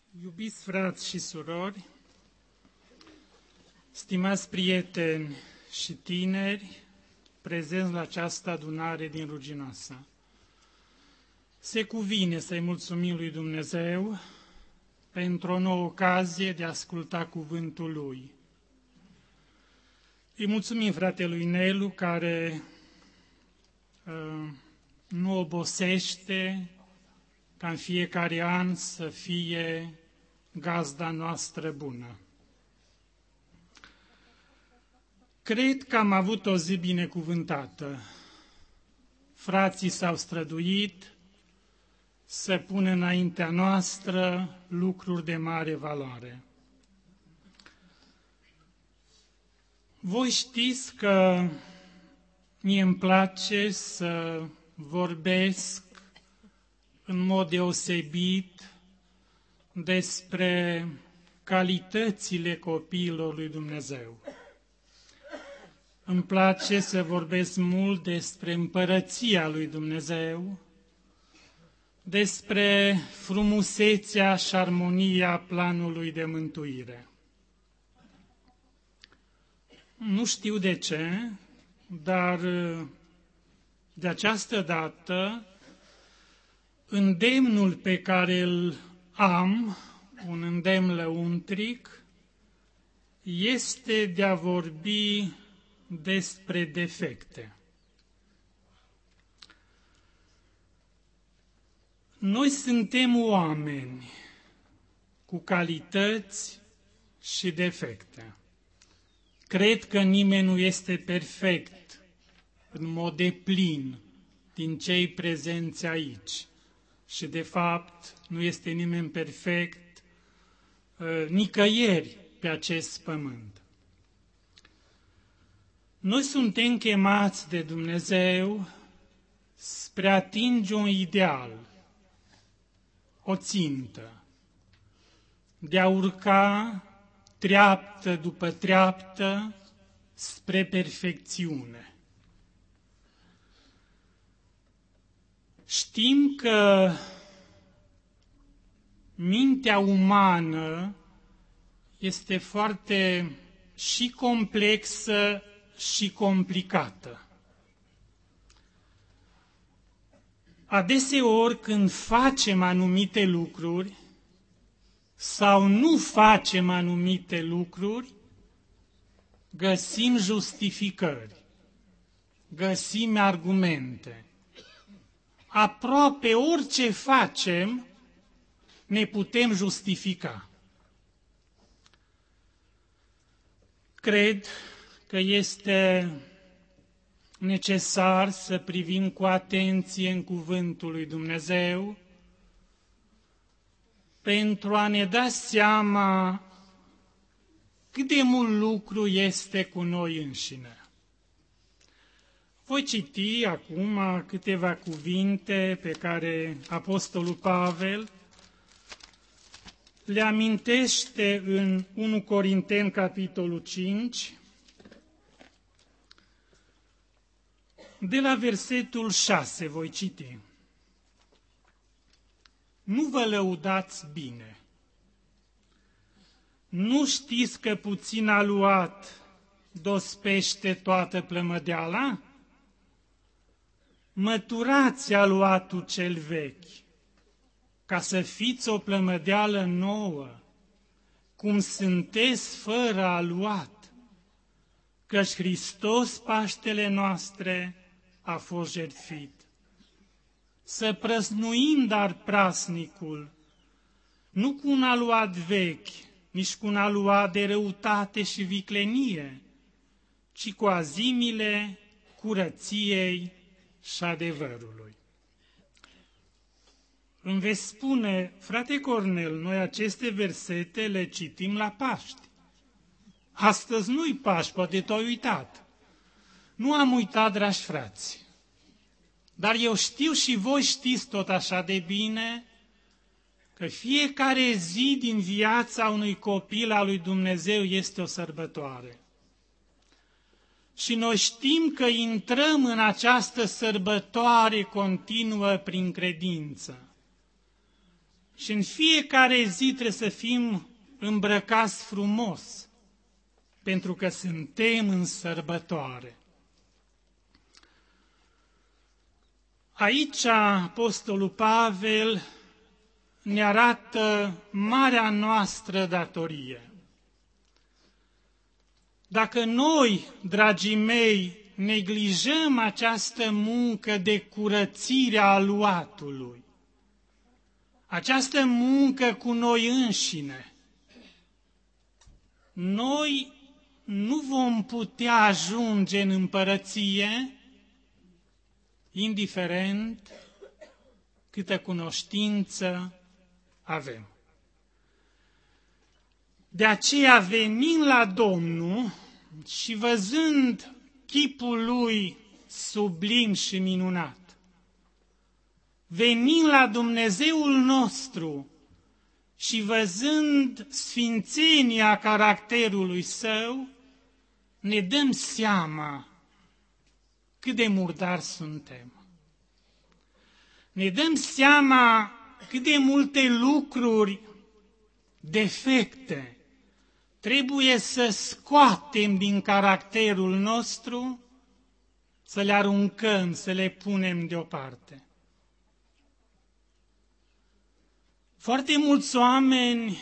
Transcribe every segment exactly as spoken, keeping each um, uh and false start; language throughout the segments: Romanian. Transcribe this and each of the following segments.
Iubiți frați și surori, stimați prieteni și tineri prezenți la această adunare din Ruginoasa, se cuvine să-i mulțumim lui Dumnezeu pentru o nouă ocazie de a asculta cuvântul Lui. Îi mulțumim fratelui Nelu, care uh, nu obosește ca în fiecare an să fie gazda noastră bună. Cred că am avut o zi binecuvântată. Frații s-au străduit să pună înaintea noastră lucruri de mare valoare. Voi știți că mie îmi place să vorbesc în mod deosebit despre calitățile copiilor lui Dumnezeu. Îmi place să vorbesc mult despre împărăția lui Dumnezeu, despre frumusețea și armonia planului de mântuire. Nu știu de ce, dar de această dată îndemnul pe care îl am, un îndemn lăuntric, este de a vorbi despre defecte. Noi suntem oameni cu calități și defecte. Cred că nimeni nu este perfect în mod deplin din cei prezenți aici. Și de fapt nu este nimeni perfect uh, nicăieri pe acest pământ. Noi suntem chemați de Dumnezeu spre a atinge un ideal, o țintă, de a urca treaptă după treaptă spre perfecțiune. Știm că mintea umană este foarte și complexă și complicată. Adeseori când facem anumite lucruri sau nu facem anumite lucruri, găsim justificări, găsim argumente. Aproape orice facem, ne putem justifica. Cred că este necesar să privim cu atenție în cuvântul lui Dumnezeu pentru a ne da seama cât de mult lucru este cu noi înșine. Voi citi acum câteva cuvinte pe care Apostolul Pavel le amintește în unu Corinteni, capitolul cinci, de la versetul șase voi citi. Nu vă lăudați bine. Nu știți că puțin aluat dospește toată plămădeala? Măturați aluatul cel vechi, ca să fiți o plămădeală nouă, cum sunteți fără aluat, căci Hristos, Paștele noastre, a fost jertfit. Să prăznuim dar prasnicul, nu cu un aluat vechi, nici cu un aluat de răutate și viclenie, ci cu azimile curăției și adevărului. Îmi veți spune, frate Cornel, noi aceste versete le citim la Paști. Astăzi nu-i Paști, poate te-ai uitat. Nu am uitat, dragi frați, dar eu știu și voi știți tot așa de bine că fiecare zi din viața unui copil al lui Dumnezeu este o sărbătoare. Și noi știm că intrăm în această sărbătoare continuă prin credință. Și în fiecare zi trebuie să fim îmbrăcați frumos, pentru că suntem în sărbătoare. Aici Apostolul Pavel ne arată marea noastră datorie. Dacă noi, dragii mei, neglijăm această muncă de curățire a aluatului, această muncă cu noi înșine, noi nu vom putea ajunge în împărăție, indiferent câtă cunoștință avem. De aceea, venind la Domnul și văzând chipul Lui sublim și minunat, venind la Dumnezeul nostru și văzând sfințenia caracterului Său, ne dăm seama cât de murdari suntem. Ne dăm seama cât de multe lucruri, defecte, trebuie să scoatem din caracterul nostru, să le aruncăm, să le punem deoparte. Foarte mulți oameni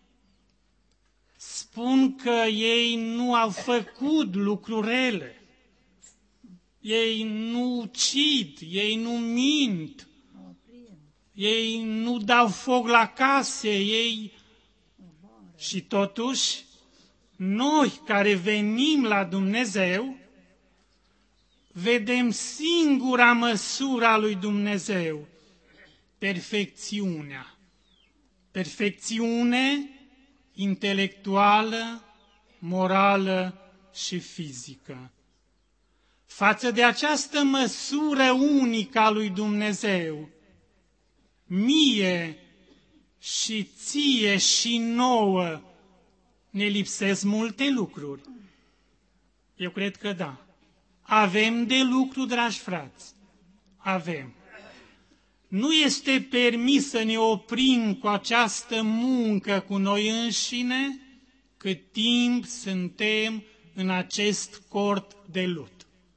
spun că ei nu au făcut lucruri rele, ei nu ucid, ei nu mint, ei nu dau foc la case, ei... Și totuși, noi care venim la Dumnezeu, vedem singura măsură a lui Dumnezeu, perfecțiunea. Perfecțiune intelectuală, morală și fizică. Față de această măsură unică a lui Dumnezeu, mie și ție și nouă ne lipsesc multe lucruri. Eu cred că da. Avem de lucru, dragi frați. Avem. Nu este permis să ne oprim cu această muncă cu noi înșine cât timp suntem în acest cort de lut.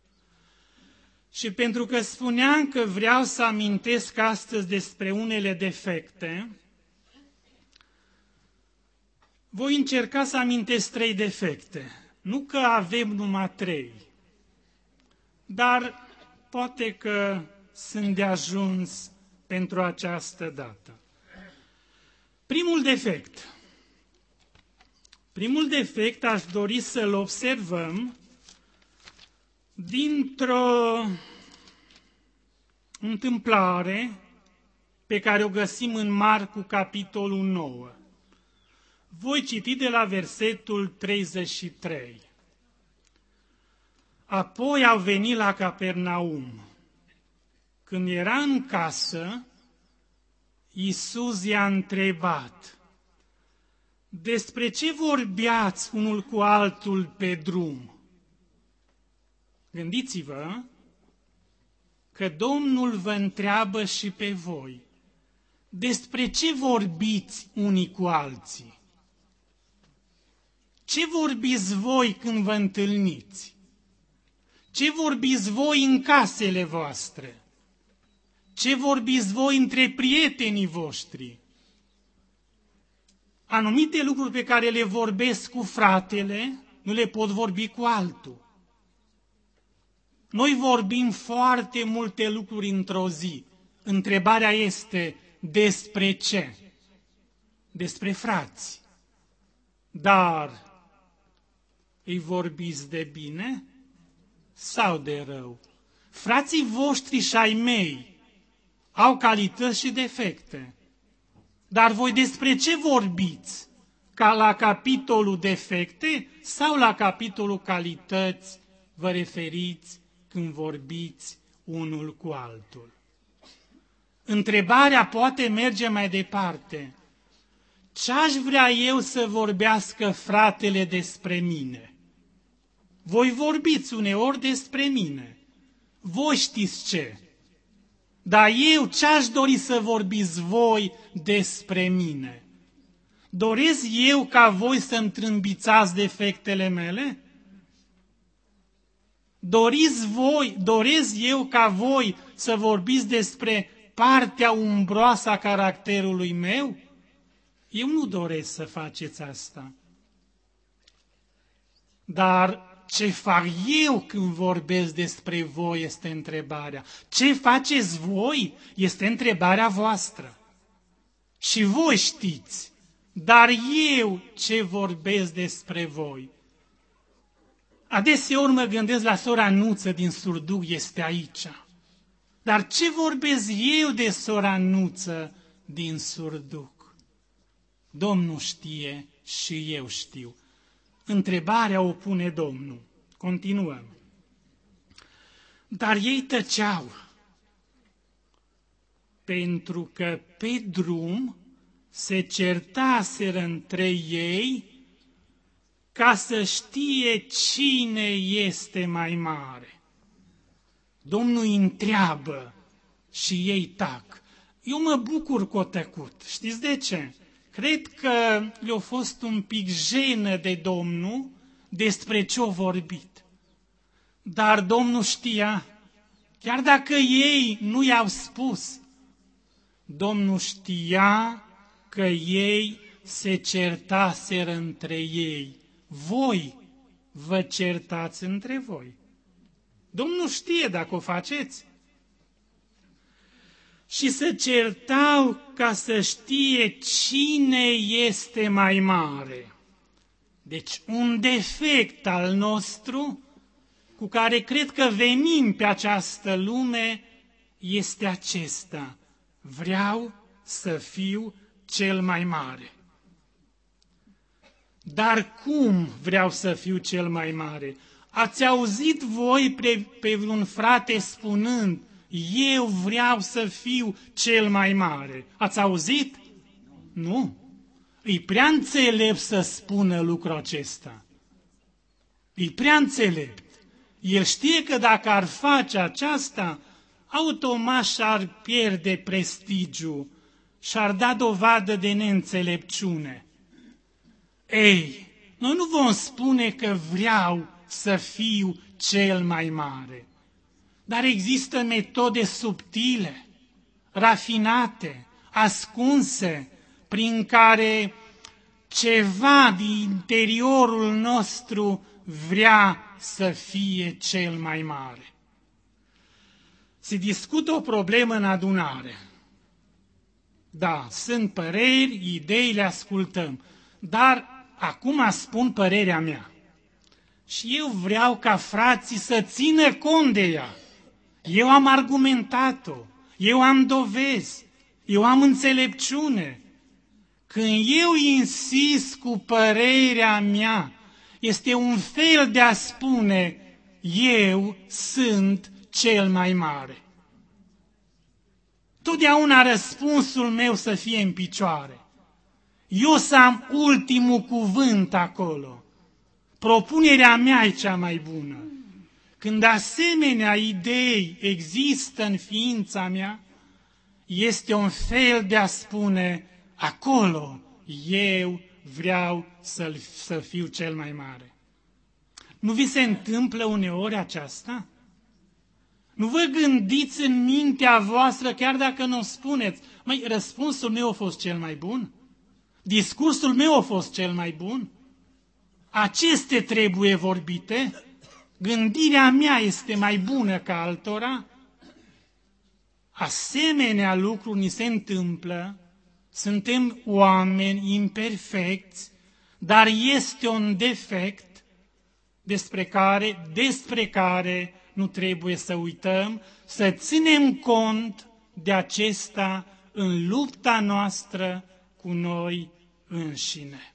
Și pentru că spuneam că vreau să amintesc astăzi despre unele defecte, voi încerca să amintesc trei defecte. Nu că avem numai trei, dar poate că sunt de ajuns pentru această dată. Primul defect. Primul defect aș dori să-l observăm dintr-o întâmplare pe care o găsim în Marcu, capitolul nouă. Voi citi de la versetul treizeci și trei. Apoi au venit la Capernaum. Când era în casă, Iisus i-a întrebat: despre ce vorbeați unul cu altul pe drum? Gândiți-vă că Domnul vă întreabă și pe voi: despre ce vorbiți unii cu alții? Ce vorbiți voi când vă întâlniți? Ce vorbiți voi în casele voastre? Ce vorbiți voi între prietenii voștri? Anumite lucruri pe care le vorbesc cu fratele, nu le pot vorbi cu altul. Noi vorbim foarte multe lucruri într-o zi. Întrebarea este: despre ce? Despre frați. Dar îi vorbiți de bine sau de rău? Frații voștri și ai mei au calități și defecte. Dar voi despre ce vorbiți? Ca la capitolul defecte sau la capitolul calități vă referiți când vorbiți unul cu altul? Întrebarea poate merge mai departe. Ce-aș vrea eu să vorbească fratele despre mine? Voi vorbiți uneori despre mine. Voi știți ce? Dar eu ce-aș dori să vorbiți voi despre mine? Doresc eu ca voi să întrâmbițați defectele mele? Doriți voi, doresc eu ca voi să vorbiți despre partea umbroasă a caracterului meu? Eu nu doresc să faceți asta. Dar ce fac eu când vorbesc despre voi este întrebarea. Ce faceți voi este întrebarea voastră. Și voi știți, dar eu ce vorbesc despre voi? Adeseori mă gândesc la sora Nuță din Surduc, este aici. Dar ce vorbesc eu de sora Nuță din Surduc? Domnul știe și eu știu. Întrebarea o pune Domnul. Continuăm. Dar ei tăceau, pentru că pe drum se certaseră între ei ca să știe cine este mai mare. Domnul îi întreabă și ei tac. Eu mă bucur că o tăcut. Știți de ce? Cred că le-a fost un pic jenă de Domnul despre ce-o vorbit. Dar Domnul știa, chiar dacă ei nu i-au spus, Domnul știa că ei se certaseră între ei. Voi vă certați între voi. Domnul știe dacă o faceți. Și se certau ca să știe cine este mai mare. Deci un defect al nostru cu care cred că venim pe această lume este acesta. Vreau să fiu cel mai mare. Dar cum vreau să fiu cel mai mare? Ați auzit voi pe, pe vreun frate spunând, eu vreau să fiu cel mai mare? Ați auzit? Nu. E prea înțelept să spună lucrul acesta. E prea înțelept. El știe că dacă ar face aceasta, automat și-ar pierde prestigiul și-ar da dovadă de neînțelepciune. Ei, noi nu vom spune că vreau să fiu cel mai mare. Dar există metode subtile, rafinate, ascunse, prin care ceva din interiorul nostru vrea să fie cel mai mare. Se discută o problemă în adunare. Da, sunt păreri, idei, le ascultăm, dar acum spun părerea mea. Și eu vreau ca frații să țină cont de ea. Eu am argumentat-o, eu am dovezi, eu am înțelepciune. Când eu insist cu părerea mea, este un fel de a spune, eu sunt cel mai mare. Totdeauna răspunsul meu să fie în picioare. Eu să am ultimul cuvânt acolo. Propunerea mea e cea mai bună. Când asemenea idei există în ființa mea, este un fel de a spune, acolo eu vreau să, să fiu cel mai mare. Nu vi se întâmplă uneori aceasta? Nu vă gândiți în mintea voastră, chiar dacă nu o spuneți, măi, răspunsul meu a fost cel mai bun? Discursul meu a fost cel mai bun? Aceste trebuie vorbite? Gândirea mea este mai bună ca altora? Asemenea lucruri ni se întâmplă, suntem oameni imperfecți, dar este un defect despre care, despre care nu trebuie să uităm, să ținem cont de acesta în lupta noastră cu noi înșine.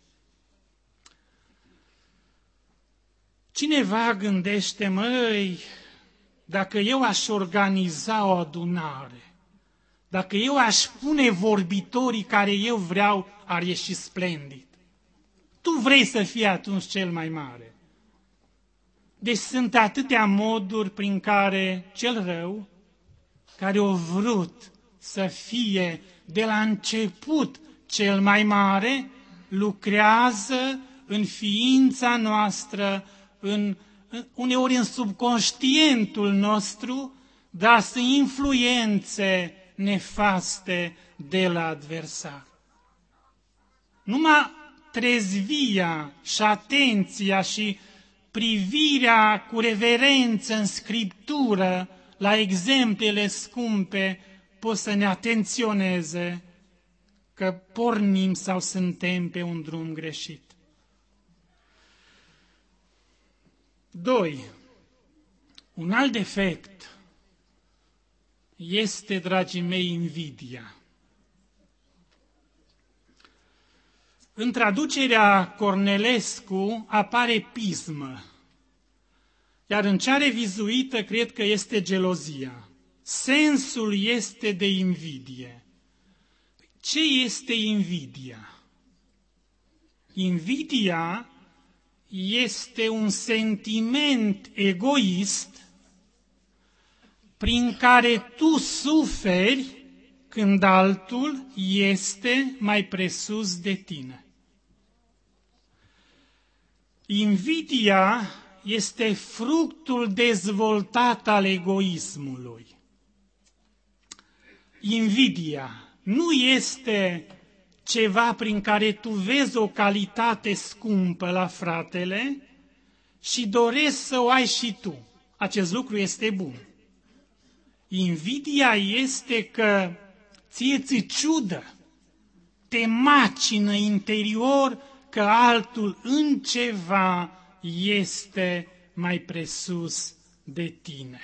Cineva gândește, măi, dacă eu aș organiza o adunare, dacă eu aș pune vorbitorii care eu vreau, ar ieși splendid. Tu vrei să fii atunci cel mai mare. Deci sunt atâtea moduri prin care cel rău care au vrut să fie de la început cel mai mare, lucrează în ființa noastră, în, uneori în subconștientul nostru, dar sunt influențe nefaste de la adversar. Numai trezvia și atenția și privirea cu reverență în Scriptură la exemplele scumpe pot să ne atenționeze că pornim sau suntem pe un drum greșit. Doi. Un alt defect este, dragii mei, invidia. În traducerea Cornelescu apare pismă, iar în cea revizuită cred că este gelozia. Sensul este de invidie. Ce este invidia? Invidia este un sentiment egoist prin care tu suferi când altul este mai presus de tine. Invidia este fructul dezvoltat al egoismului. Invidia nu este ceva prin care tu vezi o calitate scumpă la fratele și dorești să o ai și tu. Acest lucru este bun. Invidia este că ție ți ciudă, te macină interior că altul în ceva este mai presus de tine.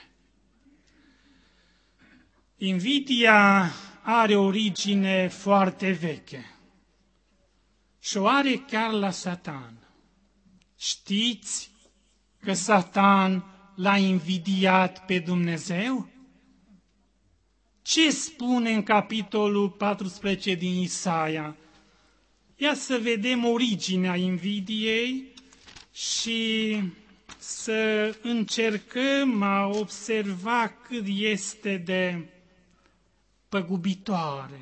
Invidia are origine foarte veche și o are chiar la Satan. Știți că Satan l-a invidiat pe Dumnezeu? Ce spune în capitolul paisprezece din Isaia? Ia să vedem originea invidiei și să încercăm a observa cât este de păgubitoare.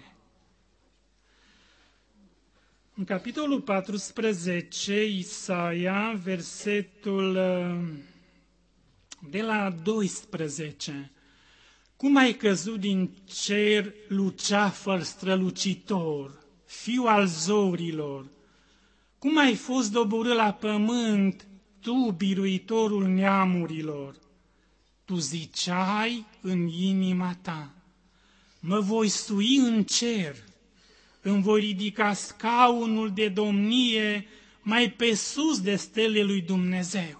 În capitolul paisprezece, Isaia, versetul de la doisprezece. Cum ai căzut din cer, luceafăr strălucitor, fiu al zorilor? Cum ai fost doborât la pământ, tu, biruitorul neamurilor? Tu ziceai în inima ta, mă voi sui în cer, îmi voi ridica scaunul de domnie mai pe sus de stele lui Dumnezeu.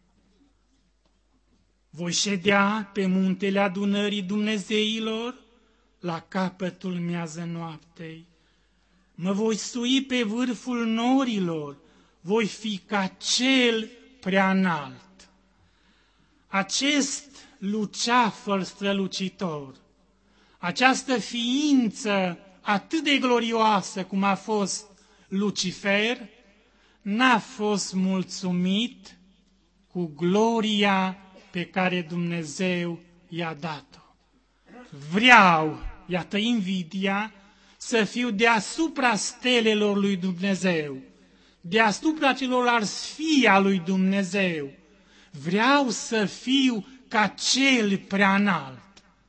Voi ședea pe muntele adunării Dumnezeilor, la capătul miază noaptei. Mă voi sui pe vârful norilor, voi fi ca cel prea înalt. Acest luceafăr strălucitor, această ființă atât de glorioasă cum a fost Lucifer, n-a fost mulțumit cu gloria pe care Dumnezeu i-a dat-o. Vreau, iată invidia, să fiu deasupra stelelor lui Dumnezeu, deasupra celorlalți fii al lui Dumnezeu. Vreau să fiu ca cel prea înalt.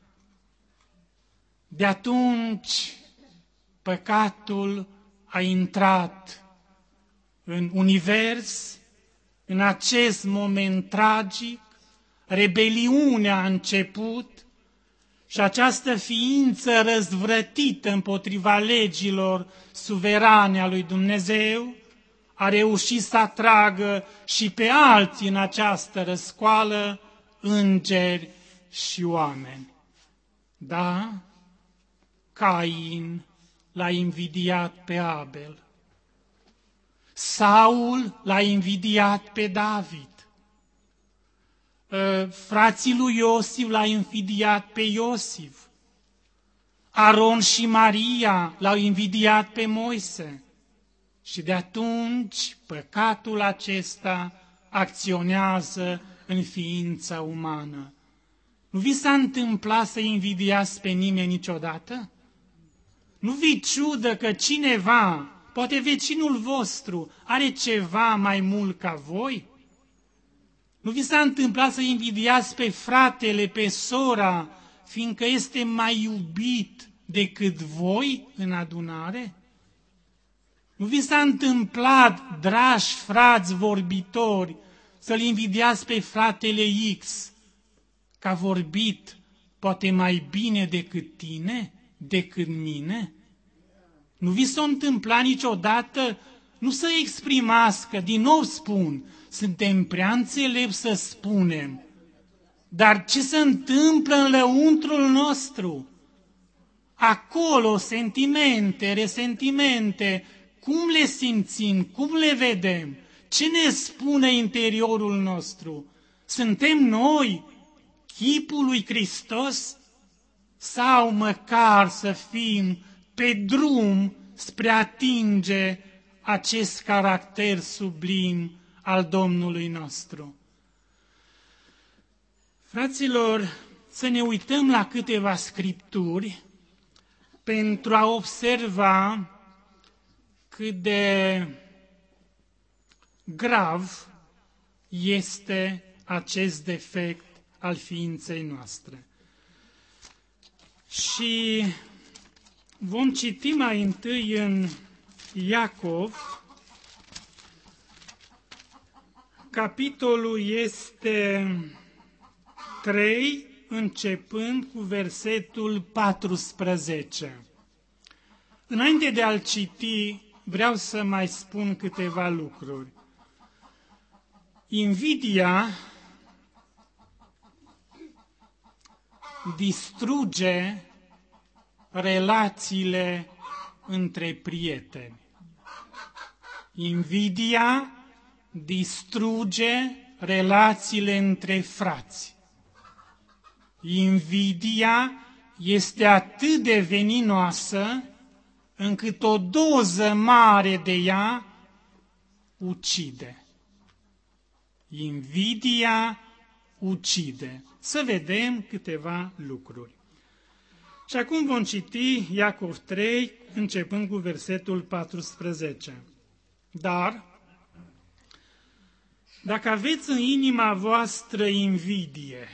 De atunci, păcatul a intrat în univers, în acest moment tragic, rebeliunea a început și această ființă răzvrătită împotriva legilor suverane a lui Dumnezeu a reușit să atragă și pe alții în această răscoală, îngeri și oameni. Da, Cain l-a invidiat pe Abel. Saul l-a invidiat pe David. Frații lui Iosif l-au invidiat pe Iosif. Aron și Maria l-au invidiat pe Moise. Și de atunci păcatul acesta acționează în ființa umană. Nu vi s-a întâmplat să invidiați pe nimeni niciodată? Nu vi ciudă că cineva, poate vecinul vostru, are ceva mai mult ca voi? Nu vi s-a întâmplat să invidiați pe fratele, pe sora, fiindcă este mai iubit decât voi în adunare? Nu vi s-a întâmplat, dragi frați vorbitori, să-l invidiați pe fratele X, că a vorbit poate mai bine decât tine, decât mine? Nu vi s-a întâmplat niciodată? Nu să exprimați, că din nou spun, suntem prea înțelepți să spunem, dar ce se întâmplă în lăuntrul nostru? Acolo, sentimente, resentimente, cum le simțim, cum le vedem? Ce ne spune interiorul nostru? Suntem noi chipul lui Hristos? Sau măcar să fim pe drum spre a atinge acest caracter sublim al Domnului nostru? Fraților, să ne uităm la câteva scripturi pentru a observa cât de grav este acest defect al ființei noastre. Și vom citi mai întâi în Iacov, capitolul este trei, începând cu versetul paisprezece. Înainte de a-l citi, vreau să mai spun câteva lucruri. Invidia distruge relațiile între prieteni. Invidia distruge relațiile între frați. Invidia este atât de veninoasă încât o doză mare de ea ucide. Invidia ucide. Să vedem câteva lucruri. Și acum vom citi Iacov trei, începând cu versetul paisprezece. Dar, dacă aveți în inima voastră invidie,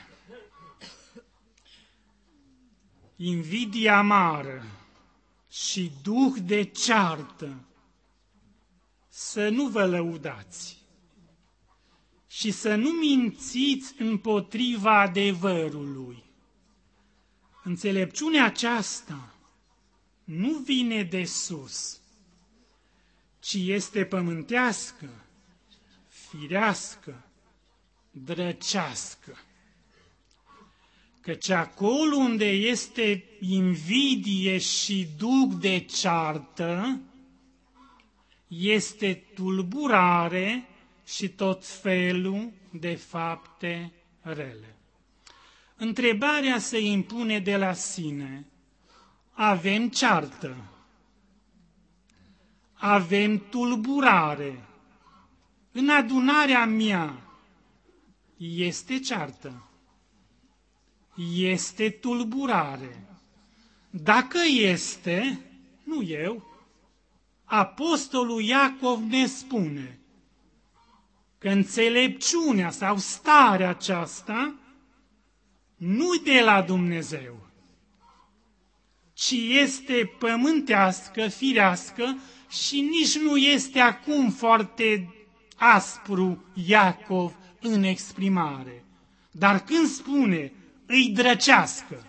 invidie amară și duh de ceartă, să nu vă lăudați și să nu mințiți împotriva adevărului. Înțelepciunea aceasta nu vine de sus, ci este pământească, firească, drăcească. Căci acolo unde este invidie și duh de ceartă, este tulburare și tot felul de fapte rele. Întrebarea se impune de la sine. Avem ceartă, avem tulburare. În adunarea mea este ceartă, este tulburare. Dacă este, nu eu, Apostolul Iacov ne spune că înțelepciunea sau starea aceasta nu de la Dumnezeu, ci este pământească, firească și nici nu este acum foarte aspru Iacov în exprimare. Dar când spune îi drăcească,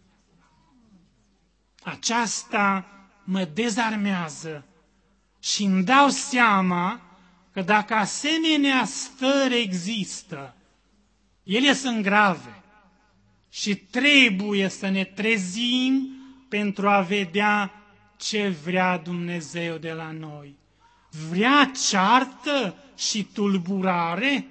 aceasta mă dezarmează și îmi dau seama că dacă asemenea stări există, ele sunt grave și trebuie să ne trezim pentru a vedea ce vrea Dumnezeu de la noi. Vrea ceartă și tulburare?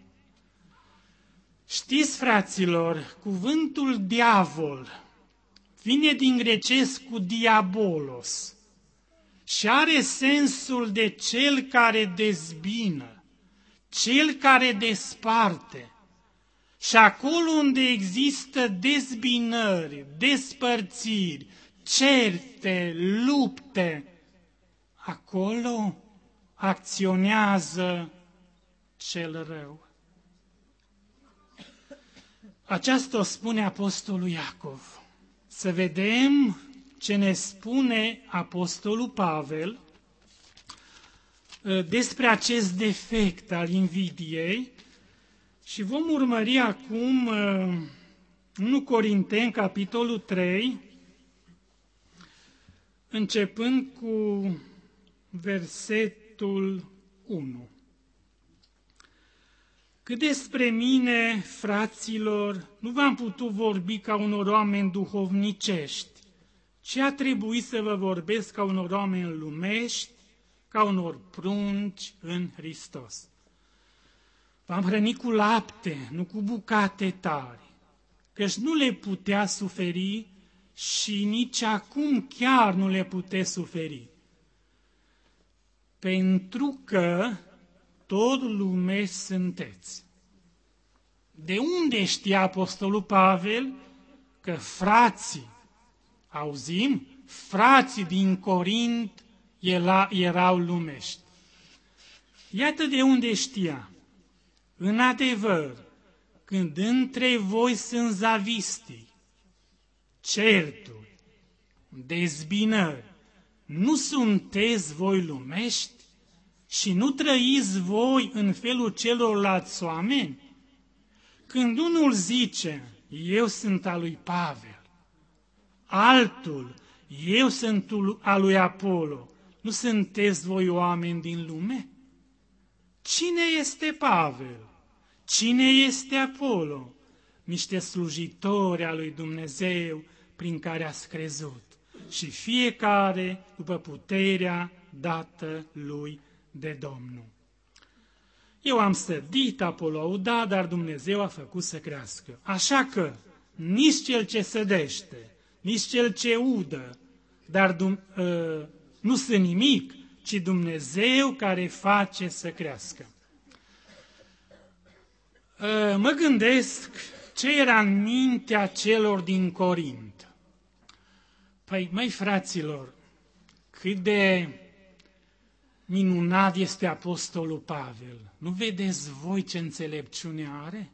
Știți, fraților, cuvântul diavol vine din grecesc cu diabolos și are sensul de cel care dezbină, cel care desparte. Și acolo unde există dezbinări, despărțiri, certe, lupte, acolo acționează cel rău. Aceasta o spune Apostolul Iacov. Să vedem ce ne spune Apostolul Pavel despre acest defect al invidiei și vom urmări acum unu Corinteni, capitolul trei, începând cu versetul unu. Cât despre mine, fraților, nu v-am putut vorbi ca unor oameni duhovnicești, ci a trebuit să vă vorbesc ca unor oameni lumești, ca unor prunci în Hristos. V-am hrănit cu lapte, nu cu bucate tari, căci nu le putea suferi și nici acum chiar nu le puteți suferi. Pentru că tot lume sunteți. De unde știa Apostolul Pavel că frații, auzim, frații din Corint erau lumești? Iată de unde știa. În adevăr, când între voi sunt zavistii, certuri, dezbinări, nu sunteți voi lumești? Și nu trăiți voi în felul celorlalți oameni? Când unul zice, eu sunt al lui Pavel, altul, eu sunt al lui Apollo, nu sunteți voi oameni din lume? Cine este Pavel? Cine este Apollo? Niște slujitori al lui Dumnezeu prin care ați crezut. Și fiecare după puterea dată lui de Domnul. Eu am sădit, Apollo a udat, dar Dumnezeu a făcut să crească. Așa că nici cel ce sădește, nici cel ce udă, dar uh, nu sunt nimic, ci Dumnezeu care face să crească. Uh, mă gândesc ce era în mintea celor din Corint. Păi, măi fraților, cât de minunat este Apostolul Pavel. Nu vedeți voi ce înțelepciune are?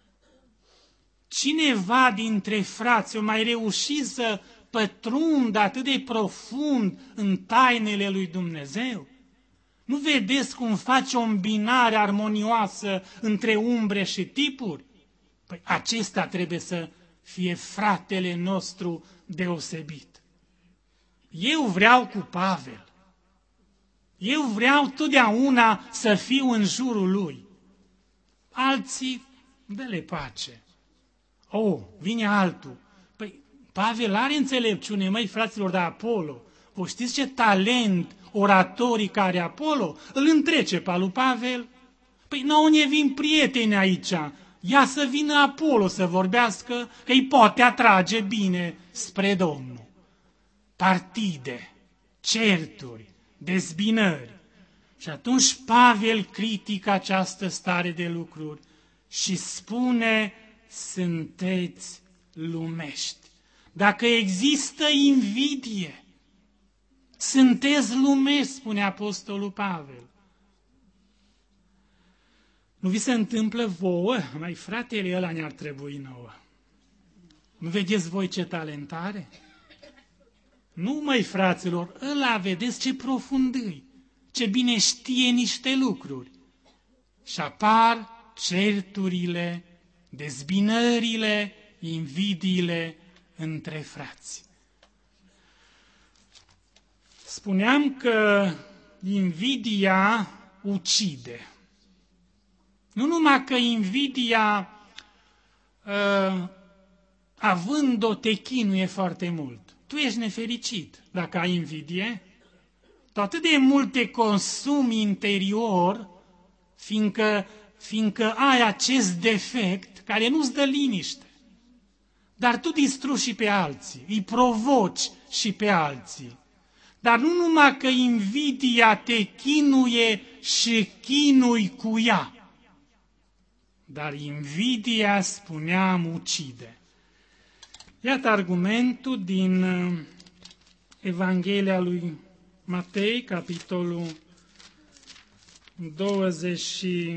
Cineva dintre frați a mai reușit să pătrundă atât de profund în tainele lui Dumnezeu? Nu vedeți cum face o îmbinare armonioasă între umbre și tipuri? Păi acesta trebuie să fie fratele nostru deosebit. Eu vreau cu Pavel. Eu vreau totdeauna să fiu în jurul lui. Alții, dă-le pace. Oh, vine altul. Păi, Pavel are înțelepciune, măi, fraților, de Apollo. Vă știți ce talent oratoric are Apollo? Îl întrece pe lui Pavel. Păi, nouă ne vin prieteni aici. Ia să vină Apollo să vorbească, că îi poate atrage bine spre Domnul. Partide, certuri, dezbinări. Și atunci Pavel critică această stare de lucruri și spune, sunteți lumești. Dacă există invidie, sunteți lumești, spune Apostolul Pavel. Nu vi se întâmplă vouă? Mai fratele ăla ne-ar trebui nouă. Nu vedeți voi ce talentare? Nu, măi, fraților, ăla vedeți ce profundâi, ce bine știe niște lucruri. Și apar certurile, dezbinările, invidiile între frați. Spuneam că invidia ucide. Nu numai că invidia, uh, având-o, te chinuie foarte mult. Tu ești nefericit dacă ai invidie. Tu atât de mult te consumi interior, fiindcă, fiindcă ai acest defect care nu-ți dă liniște. Dar tu distrugi și pe alții, îi provoci și pe alții. Dar nu numai că invidia te chinuie și chinui cu ea, dar invidia, spuneam, ucide. Iată argumentul din Evanghelia lui Matei, capitolul douăzeci și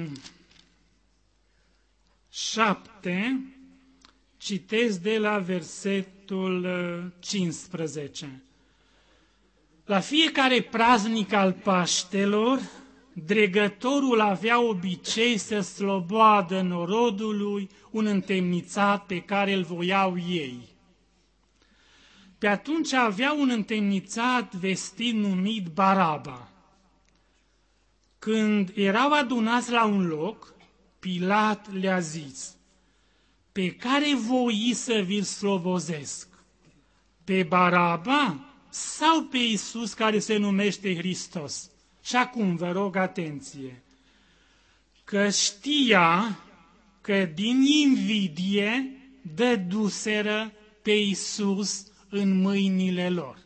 șapte, citesc de la versetul cincisprezece. La fiecare praznic al Paștelor, dregătorul avea obicei să sloboadă norodului un întemnițat pe care îl voiau ei. Pe atunci avea un întemnițat vestit numit Baraba. Când erau adunați la un loc, Pilat le-a zis: pe care voi să vi-l slobozesc? Pe Baraba sau pe Iisus care se numește Hristos? Și acum vă rog atenție, că știa că din invidie dăduseră pe Iisus în mâinile lor.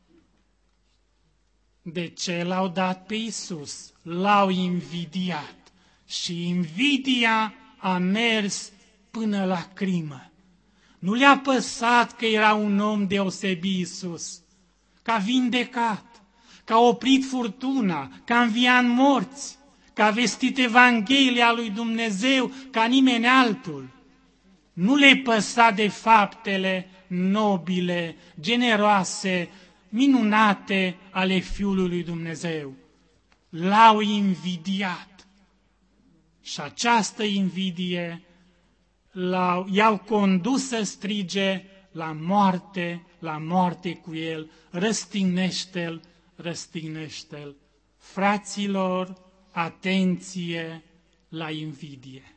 De ce l-au dat pe Iisus? L-au invidiat și invidia a mers până la crimă. Nu le-a păsat că era un om deosebit Iisus, că a vindecat, că a oprit furtuna, că a înviat morți, că a vestit Evanghelia lui Dumnezeu ca nimeni altul. Nu le păsa de faptele nobile, generoase, minunate ale Fiului lui Dumnezeu. L-au invidiat. Și această invidie l-au, i-au condus să strige la moarte, la moarte cu el, răstignește-l, răstignește-l. Fraților, atenție la invidie.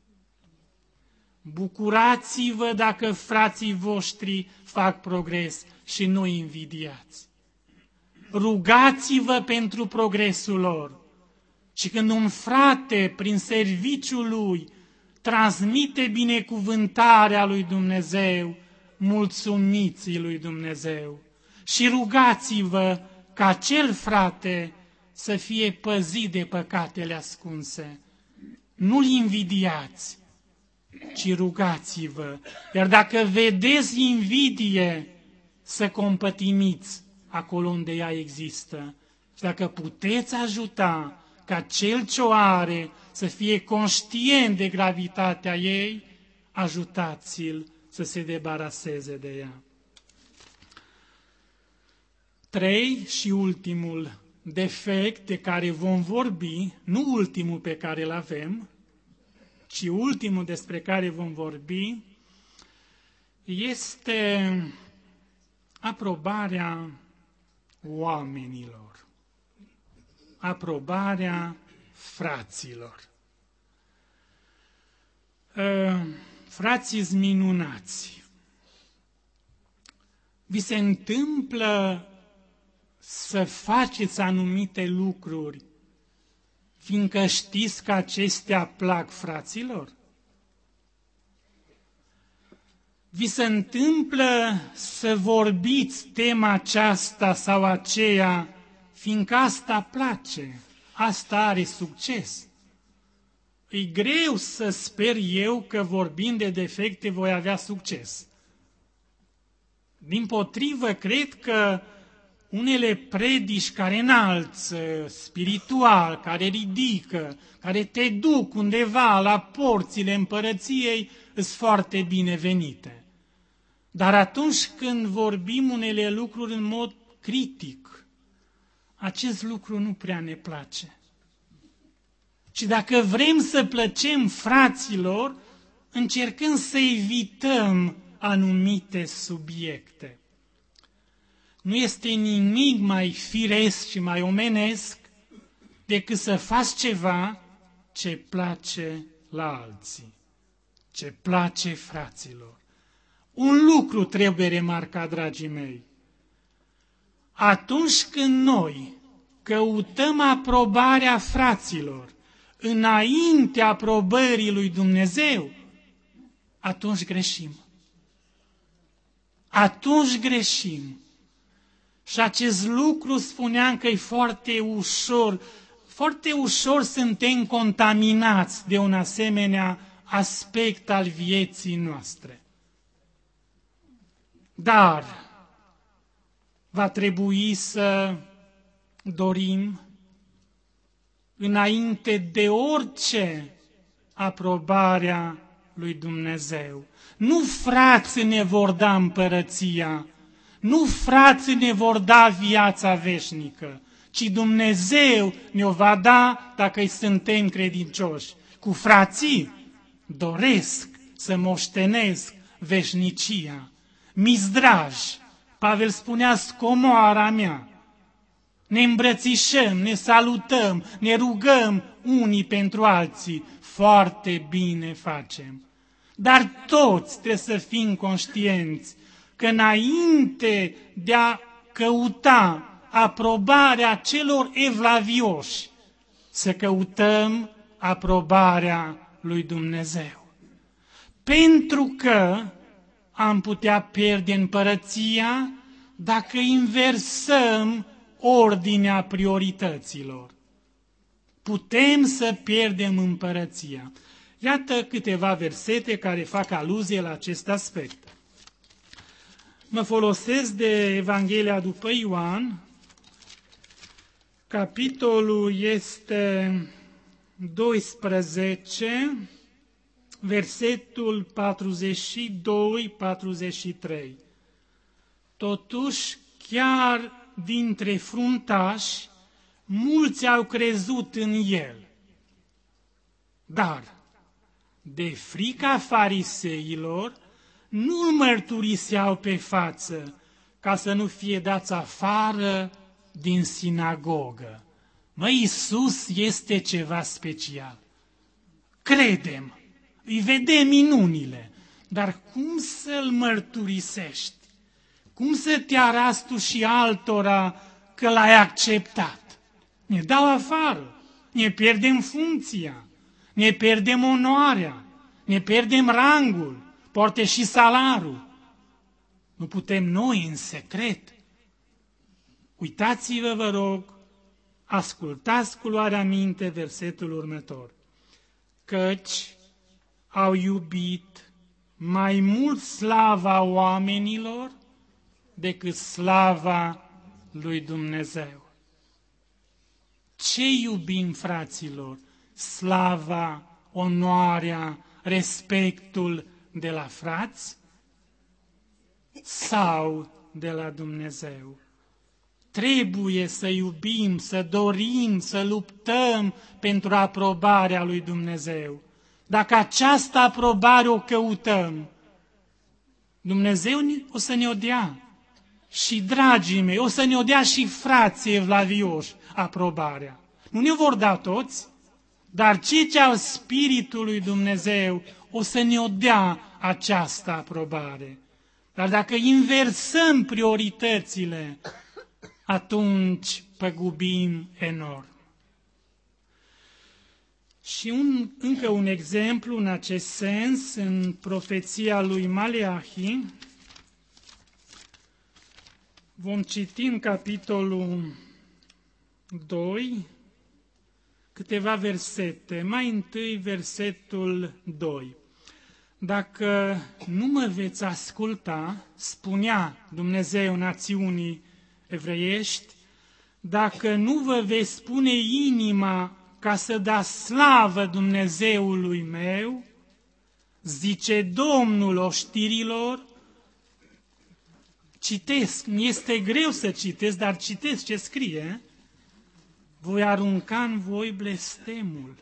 Bucurați-vă dacă frații voștri fac progres și nu invidiați. Rugați-vă pentru progresul lor. Și când un frate, prin serviciul lui, transmite binecuvântarea lui Dumnezeu, mulțumiți lui Dumnezeu. Și rugați-vă ca acel frate să fie păzit de păcatele ascunse. Nu-l invidiați, ci rugați-vă. Iar dacă vedeți invidie, să compătimiți acolo unde ea există. Și dacă puteți ajuta ca cel ce o are să fie conștient de gravitatea ei, ajutați-l să se debaraseze de ea. Trei și ultimul defect de care vom vorbi, nu ultimul pe care îl avem, ci ultimul despre care vom vorbi, este aprobarea oamenilor, aprobarea fraților. Frații-s minunați. Vi se întâmplă să faceți anumite lucruri fiindcă știți că acestea plac fraților? Vi se întâmplă să vorbiți tema aceasta sau aceea fiindcă asta place, asta are succes? E greu să sper eu că vorbind de defecte voi avea succes. Dimpotrivă, cred că unele predici care înalță spiritual, care ridică, care te duc undeva la porțile împărăției, sunt foarte binevenite. Dar atunci când vorbim unele lucruri în mod critic, acest lucru nu prea ne place. Și dacă vrem să plăcem fraților, încercăm să evităm anumite subiecte. Nu este nimic mai firesc și mai omenesc decât să faci ceva ce place la alții, ce place fraților. Un lucru trebuie remarcat, dragii mei. Atunci când noi căutăm aprobarea fraților înaintea aprobării lui Dumnezeu, atunci greșim. Atunci greșim. Și acest lucru spuneam că e foarte ușor, foarte ușor suntem contaminați de un asemenea aspect al vieții noastre. Dar va trebui să dorim înainte de orice aprobarea lui Dumnezeu. Nu frații ne vor da împărăția, nu frații ne vor da viața veșnică, ci Dumnezeu ne-o va da dacă îi suntem credincioși. Cu frații doresc să moștenesc veșnicia. Mi-s dragi, Pavel spunea, scomoara mea. Ne îmbrățișăm, ne salutăm, ne rugăm unii pentru alții. Foarte bine facem. Dar toți trebuie să fim conștienți că înainte de a căuta aprobarea celor evlavioși, să căutăm aprobarea lui Dumnezeu. Pentru că am putea pierde împărăția dacă inversăm ordinea priorităților. Putem să pierdem împărăția. Iată câteva versete care fac aluzie la acest aspect. Mă folosesc de Evanghelia după Ioan. Capitolul este doisprezece, versetul patruzeci și doi patruzeci și trei. Totuși, chiar dintre fruntași, mulți au crezut în el. Dar, de frica fariseilor, nu îl mărturiseau pe față, ca să nu fie dați afară din sinagogă. Măi, Iisus este ceva special. Credem, îi vedem minunile, dar cum să-l mărturisești? Cum să te arăți tu și altora că l-ai acceptat? Ne dau afară, ne pierdem funcția, ne pierdem onoarea, ne pierdem rangul, poate și salarul. Nu putem noi în secret. Uitați-vă, vă rog, ascultați cu luarea minte versetul următor. Căci au iubit mai mult slava oamenilor decât slava lui Dumnezeu. Ce iubim, fraților? Slava, onoarea, respectul de la frați sau de la Dumnezeu? Trebuie să iubim, să dorim, să luptăm pentru aprobarea lui Dumnezeu. Dacă această aprobare o căutăm, Dumnezeu o să ne-o dea. Și, dragii mei, o să ne-o dea și frații evlavioși aprobarea. Nu ne vor da toți, dar cei ce au Spiritul lui Dumnezeu o să ne-o dea această aprobare. Dar dacă inversăm prioritățile, atunci păgubim enorm. Și un, încă un exemplu în acest sens, în profeția lui Maleahi, vom citi în capitolul doi câteva versete. Mai întâi versetul doi. Dacă nu mă veți asculta, spunea Dumnezeu națiunii evreiești, dacă nu vă veți spune inima ca să da slavă Dumnezeului meu, zice Domnul oștirilor, citesc, mi este greu să citesc, dar citesc ce scrie, voi arunca în voi blestemul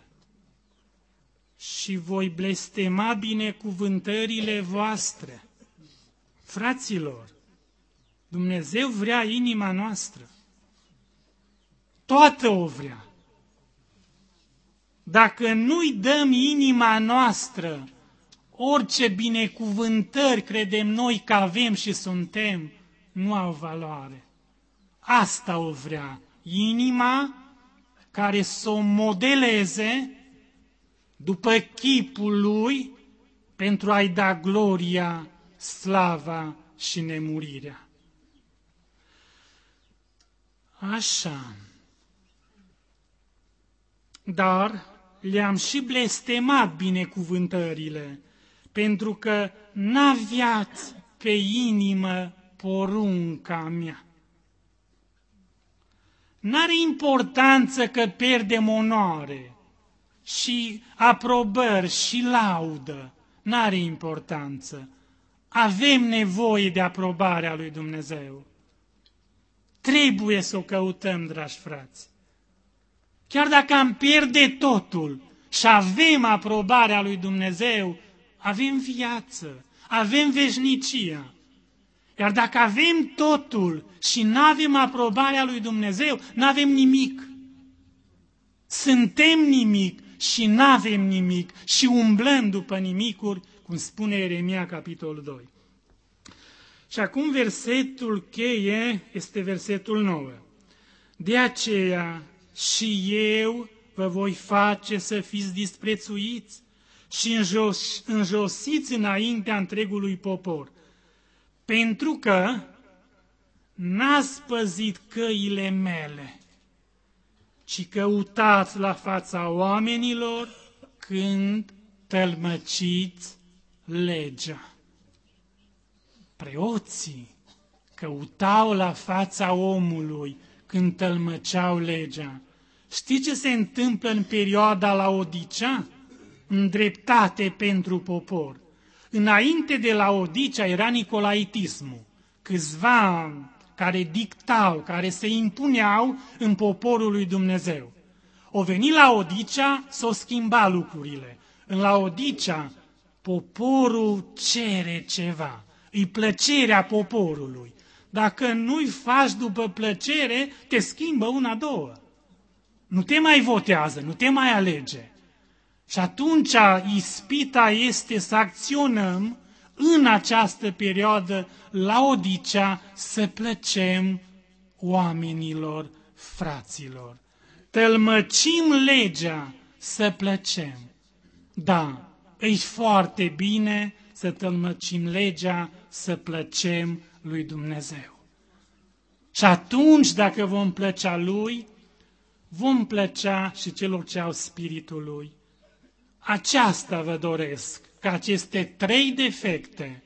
și voi blestema binecuvântările voastre. Fraților, Dumnezeu vrea inima noastră. Toată o vrea. Dacă nu-i dăm inima noastră, orice binecuvântări credem noi că avem și suntem, nu au valoare. Asta o vrea. Inima care să o modeleze după chipul lui pentru a-i da gloria, slava și nemurirea. Așa. Dar le-am și blestemat binecuvântările, pentru că n-aveați pe inimă porunca mea. N-are importanță că pierdem onoare și aprobări și laudă. N-are importanță. Avem nevoie de aprobarea lui Dumnezeu. Trebuie să o căutăm, dragi frați. Chiar dacă am pierde totul și avem aprobarea lui Dumnezeu, avem viață, avem veșnicia. Iar dacă avem totul și nu avem aprobarea lui Dumnezeu, nu avem nimic. Suntem nimic și nu avem nimic și umblăm după nimicuri, cum spune Ieremia, capitolul doi. Și acum versetul cheie este versetul nouă. De aceea și eu vă voi face să fiți disprețuiți și înjos, înjosiți înaintea întregului popor, pentru că n-ați păzit căile mele, ci căutați la fața oamenilor când tălmăciți legea. Preoții căutau la fața omului când tălmăceau legea. Știți ce se întâmplă în perioada Laodicea? Îndreptate pentru popor. Înainte de Laodicea era nicolaitismul. Câțiva care dictau, care se impuneau în poporul lui Dumnezeu. O veni Laodicea, s-o schimba lucrurile. În Laodicea, poporul cere ceva. E plăcerea poporului. Dacă nu-i faci după plăcere, te schimbă una, două. Nu te mai votează, nu te mai alege. Și atunci ispita este să acționăm în această perioadă Laodicea, să plăcem oamenilor, fraților. Tălmăcim legea să plăcem. Da, e foarte bine să tălmăcim legea, să plăcem lui Dumnezeu. Și atunci, dacă vom plăcea lui, vom plăcea și celor ce au spiritul lui. Aceasta vă doresc, ca aceste trei defecte.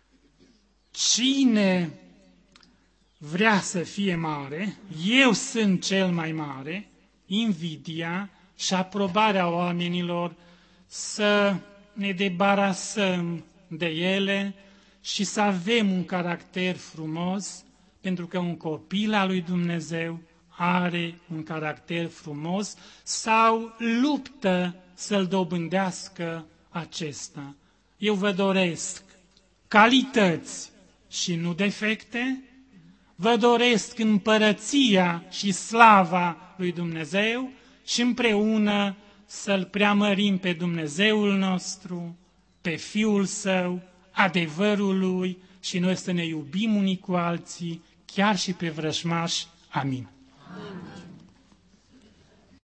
Cine vrea să fie mare, eu sunt cel mai mare, invidia și aprobarea oamenilor, să ne debarasăm de ele și să avem un caracter frumos, pentru că un copil al lui Dumnezeu are un caracter frumos sau luptă să-l dobândească acesta. Eu vă doresc calități și nu defecte, vă doresc împărăția și slava lui Dumnezeu și împreună să-L preamărim pe Dumnezeul nostru, pe Fiul Său, adevărul Lui și noi să ne iubim unii cu alții, chiar și pe vrăjmași. Amin.